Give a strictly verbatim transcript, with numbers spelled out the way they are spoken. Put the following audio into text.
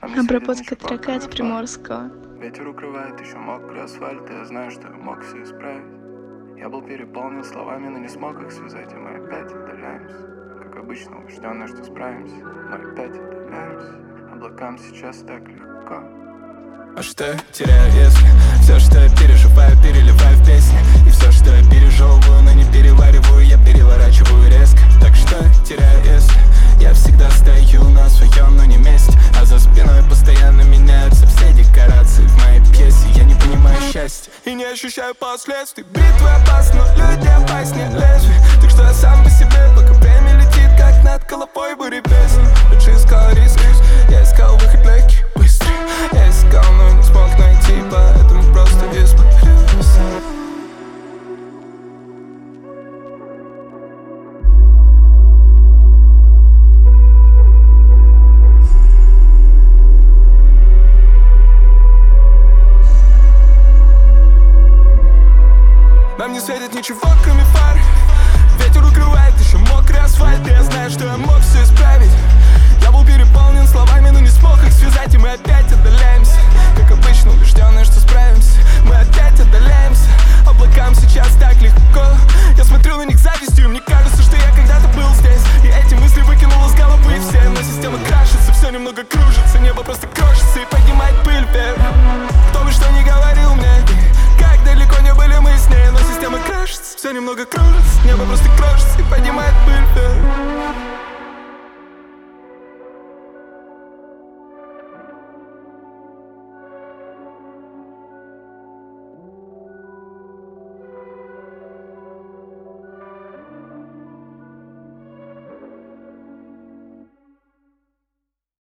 Обработка трека от Приморского. Ветер укрывает еще мокрый асфальт, и я знаю, что я мог все исправить. Я был переполнен словами, но не смог их связать, и мы опять отдаляемся. Как обычно, убежденные, что справимся, но опять отдаляемся. Облакам сейчас так легко. А что я теряю, если все, что я переживаю, переливаю в песни? И все, что я пережевываю, но не перевариваю, я переворачиваю резко. Так что я теряю, если я всегда стою на своем, но не месте, а за спиной постоянно меняются все декорации в моей пьесе. Я не понимаю счастья и не ощущаю последствий. Бритвы опасны, но люди опаснее лезвий. Так что я сам по себе, пока время летит, как над головой бури песни. Лучше искал риск, я искал выход легкий, быстрый. Я искал, но не смог найти, поэтому просто испарился. Нам не светит ничего, кроме фар. Ветер укрывает еще мокрый асфальт, и я знаю, что я мог все исправить. Я был переполнен словами, но не смог их связать, и мы опять отдаляемся. Как обычно, убежденные, что справимся, мы опять отдаляемся. Облакам сейчас так легко. Я смотрю на них завистью, и мне кажется, что я когда-то был здесь. И эти мысли выкинул из головы все. Но система крашится, все немного кружится. Небо просто крошится и поднимает пыль вверх. Кто бы что ни говорил мне, как далеко не были мы с ней, но система крашится, все немного кружится. Небо просто крошится и поднимает пыль вверх.